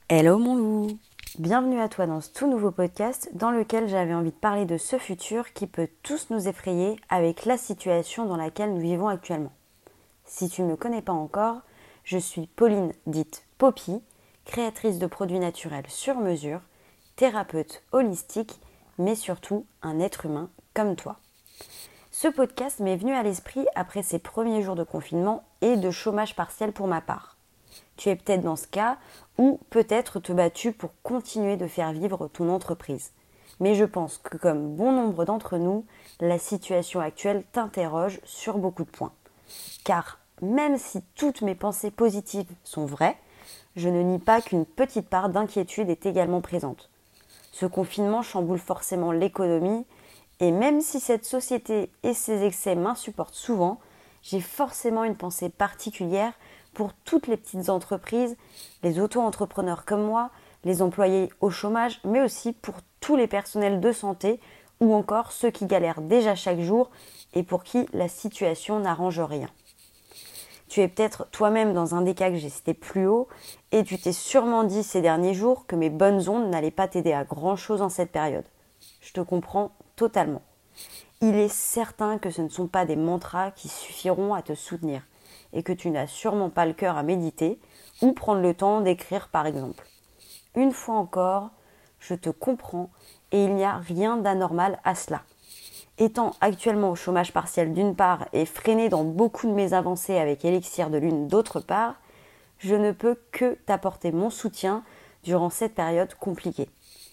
Hello mon loup! Bienvenue à toi dans ce tout nouveau podcast dans lequel j'avais envie de parler de ce futur qui peut tous nous effrayer avec la situation dans laquelle nous vivons actuellement. Si tu ne me connais pas encore, je suis Pauline dite Poppy, créatrice de produits naturels sur mesure, thérapeute holistique, mais surtout un être humain comme toi. Ce podcast m'est venu à l'esprit après ces premiers jours de confinement et de chômage partiel pour ma part. Tu es peut-être dans ce cas ou peut-être te bats-tu pour continuer de faire vivre ton entreprise. Mais je pense que comme bon nombre d'entre nous, la situation actuelle t'interroge sur beaucoup de points. Car même si toutes mes pensées positives sont vraies, je ne nie pas qu'une petite part d'inquiétude est également présente. Ce confinement chamboule forcément l'économie et même si cette société et ses excès m'insupportent souvent, j'ai forcément une pensée particulière pour toutes les petites entreprises, les auto-entrepreneurs comme moi, les employés au chômage, mais aussi pour tous les personnels de santé ou encore ceux qui galèrent déjà chaque jour et pour qui la situation n'arrange rien. Tu es peut-être toi-même dans un des cas que j'ai cité plus haut et tu t'es sûrement dit ces derniers jours que mes bonnes ondes n'allaient pas t'aider à grand-chose en cette période. Je te comprends totalement. Il est certain que ce ne sont pas des mantras qui suffiront à te soutenir et que tu n'as sûrement pas le cœur à méditer ou prendre le temps d'écrire par exemple. Une fois encore, je te comprends et il n'y a rien d'anormal à cela. Étant actuellement au chômage partiel d'une part et freiné dans beaucoup de mes avancées avec Elixir de Lune d'autre part, je ne peux que t'apporter mon soutien durant cette période compliquée.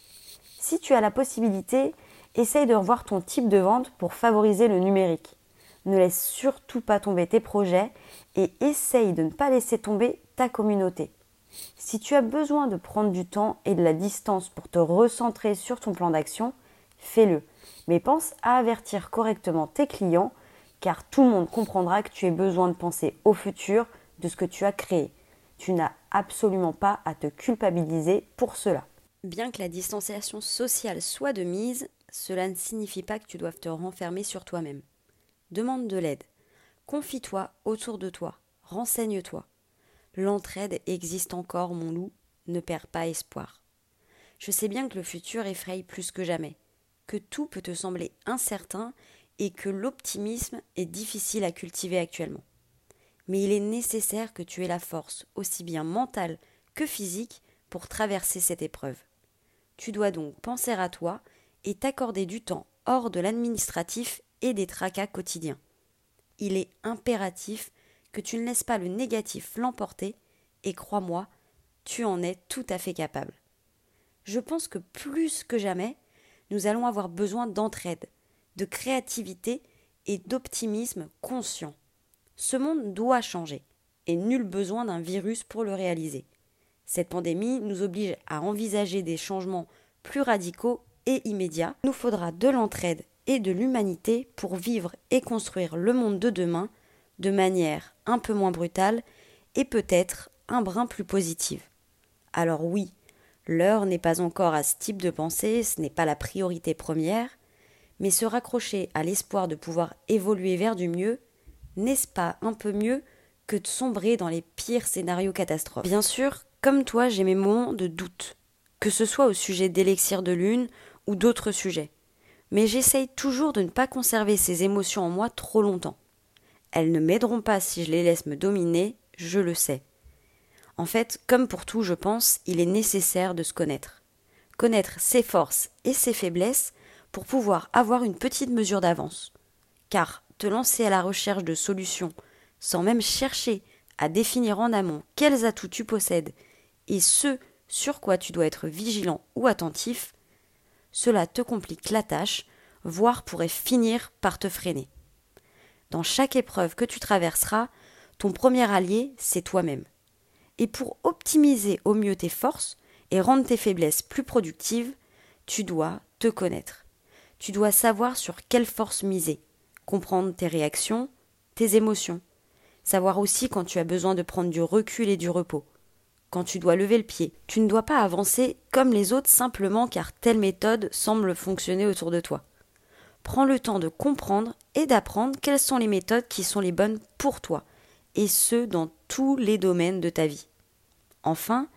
Si tu as la possibilité, essaye de revoir ton type de vente pour favoriser le numérique. Ne laisse surtout pas tomber tes projets et essaye de ne pas laisser tomber ta communauté. Si tu as besoin de prendre du temps et de la distance pour te recentrer sur ton plan d'action, fais-le. Mais pense à avertir correctement tes clients car tout le monde comprendra que tu aies besoin de penser au futur de ce que tu as créé. Tu n'as absolument pas à te culpabiliser pour cela. Bien que la distanciation sociale soit de mise, cela ne signifie pas que tu doives te renfermer sur toi-même. Demande de l'aide. Confie-toi autour de toi. Renseigne-toi. L'entraide existe encore, mon loup. Ne perds pas espoir. Je sais bien que le futur effraie plus que jamais, que tout peut te sembler incertain et que l'optimisme est difficile à cultiver actuellement. Mais il est nécessaire que tu aies la force, aussi bien mentale que physique, pour traverser cette épreuve. Tu dois donc penser à toi et t'accorder du temps hors de l'administratif et des tracas quotidiens. Il est impératif que tu ne laisses pas le négatif l'emporter et crois-moi, tu en es tout à fait capable. Je pense que plus que jamais, nous allons avoir besoin d'entraide, de créativité et d'optimisme conscient. Ce monde doit changer et nul besoin d'un virus pour le réaliser. Cette pandémie nous oblige à envisager des changements plus radicaux et immédiats. Il nous faudra de l'entraide et de l'humanité pour vivre et construire le monde de demain de manière un peu moins brutale et peut-être un brin plus positive. Alors oui, l'heure n'est pas encore à ce type de pensée, ce n'est pas la priorité première, mais se raccrocher à l'espoir de pouvoir évoluer vers du mieux, n'est-ce pas un peu mieux que de sombrer dans les pires scénarios catastrophes? Bien sûr, comme toi, j'ai mes moments de doute, que ce soit au sujet d'Élixir de Lune ou d'autres sujets. Mais j'essaye toujours de ne pas conserver ces émotions en moi trop longtemps. Elles ne m'aideront pas si je les laisse me dominer, je le sais. En fait, comme pour tout, je pense, il est nécessaire de se connaître. Connaître ses forces et ses faiblesses pour pouvoir avoir une petite mesure d'avance. Car te lancer à la recherche de solutions, sans même chercher à définir en amont quels atouts tu possèdes et ce sur quoi tu dois être vigilant ou attentif, cela te complique la tâche, voire pourrait finir par te freiner. Dans chaque épreuve que tu traverseras, ton premier allié, c'est toi-même. Et pour optimiser au mieux tes forces et rendre tes faiblesses plus productives, tu dois te connaître. Tu dois savoir sur quelle force miser, comprendre tes réactions, tes émotions, savoir aussi quand tu as besoin de prendre du recul et du repos, quand tu dois lever le pied. Tu ne dois pas avancer comme les autres simplement car telle méthode semble fonctionner autour de toi. Prends le temps de comprendre et d'apprendre quelles sont les méthodes qui sont les bonnes pour toi, et ce dans tous les domaines de ta vie. Enfin,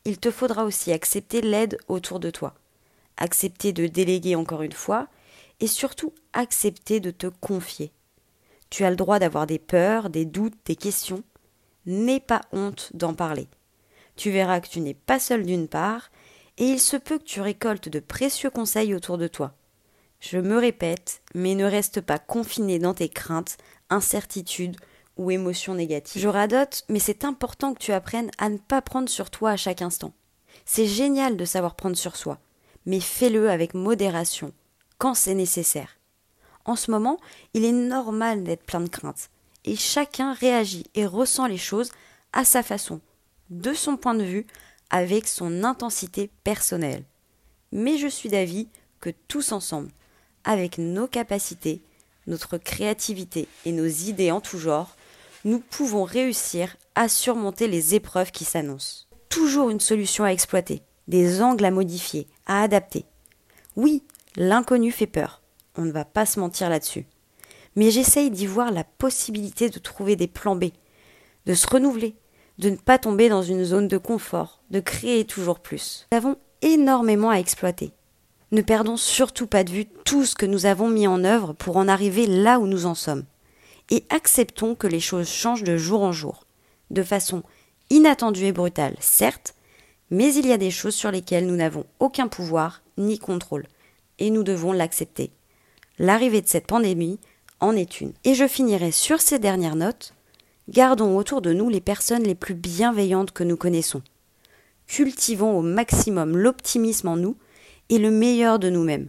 il te faudra aussi accepter l'aide autour de toi, accepter de déléguer encore une fois, et surtout accepter de te confier. Tu as le droit d'avoir des peurs, des doutes, des questions. N'aie pas honte d'en parler. Tu verras que tu n'es pas seul d'une part, et il se peut que tu récoltes de précieux conseils autour de toi. Je me répète, mais ne reste pas confiné dans tes craintes, incertitudes ou émotions négatives. Je radote, mais c'est important que tu apprennes à ne pas prendre sur toi à chaque instant. C'est génial de savoir prendre sur soi, mais fais-le avec modération, quand c'est nécessaire. En ce moment, il est normal d'être plein de craintes, et chacun réagit et ressent les choses à sa façon, de son point de vue, avec son intensité personnelle. Mais je suis d'avis que tous ensemble, avec nos capacités, notre créativité et nos idées en tout genre, nous pouvons réussir à surmonter les épreuves qui s'annoncent. Toujours une solution à exploiter, des angles à modifier, à adapter. Oui, l'inconnu fait peur, on ne va pas se mentir là-dessus. Mais j'essaye d'y voir la possibilité de trouver des plans B, de se renouveler, de ne pas tomber dans une zone de confort, de créer toujours plus. Nous avons énormément à exploiter. Ne perdons surtout pas de vue tout ce que nous avons mis en œuvre pour en arriver là où nous en sommes. Et acceptons que les choses changent de jour en jour, de façon inattendue et brutale, certes, mais il y a des choses sur lesquelles nous n'avons aucun pouvoir ni contrôle, et nous devons l'accepter. L'arrivée de cette pandémie en est une. Et je finirai sur ces dernières notes. Gardons autour de nous les personnes les plus bienveillantes que nous connaissons. Cultivons au maximum l'optimisme en nous et le meilleur de nous-mêmes.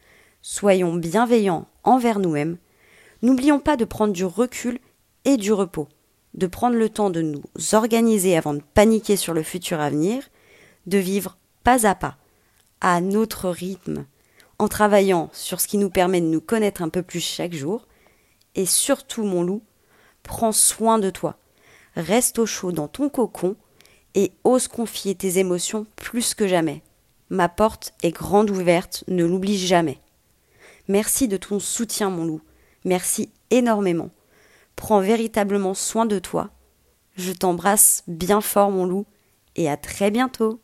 Soyons bienveillants envers nous-mêmes. N'oublions pas de prendre du recul et du repos, de prendre le temps de nous organiser avant de paniquer sur le futur à venir, de vivre pas à notre rythme, en travaillant sur ce qui nous permet de nous connaître un peu plus chaque jour. Et surtout, mon loup, prends soin de toi. Reste au chaud dans ton cocon et ose confier tes émotions plus que jamais. Ma porte est grande ouverte, ne l'oublie jamais. Merci de ton soutien, mon loup. Merci énormément. Prends véritablement soin de toi. Je t'embrasse bien fort, mon loup, et à très bientôt.